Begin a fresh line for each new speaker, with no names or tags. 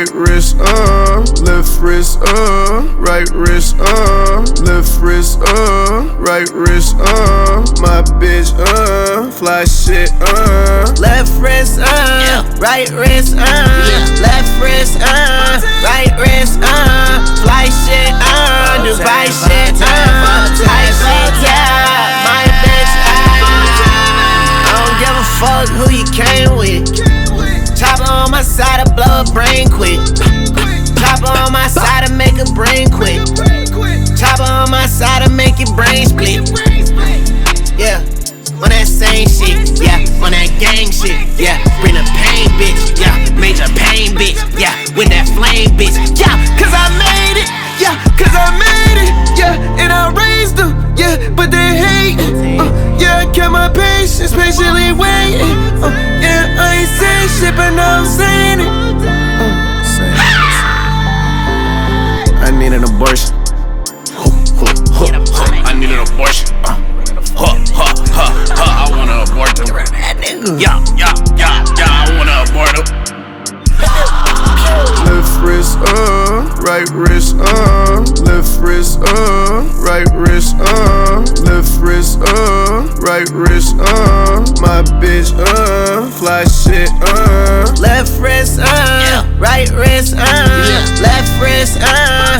right wrist, left wrist, right wrist, left wrist, right wrist, my bitch, fly shit,
left wrist, right wrist, left wrist, right wrist, fly shit, Dubai shit, high shit, yeah, my bitch, I don't give a fuck who you came with. Chopper on my side, I blow a brain quick. Chopper on my side, I make a brain quick. Chopper on my side, I make your brain split. Yeah, on that same shit, yeah, on that gang shit, yeah. Bring the pain, bitch, yeah, major pain, bitch, yeah. With that flame, bitch, yeah, cause I made it, yeah, cause I made it, yeah. And I raised them, yeah, but they hate it, yeah. I kept my patience, patiently waiting, yeah. I ain't saying shit, but now I'm saying it.
I need an abortion. I need an abortion. I wanna abort him. Yeah, I wanna abort him. Left wrist, right wrist, left wrist, right wrist, left wrist, right wrist, my bitch, fly shit,
left wrist, right wrist, left wrist,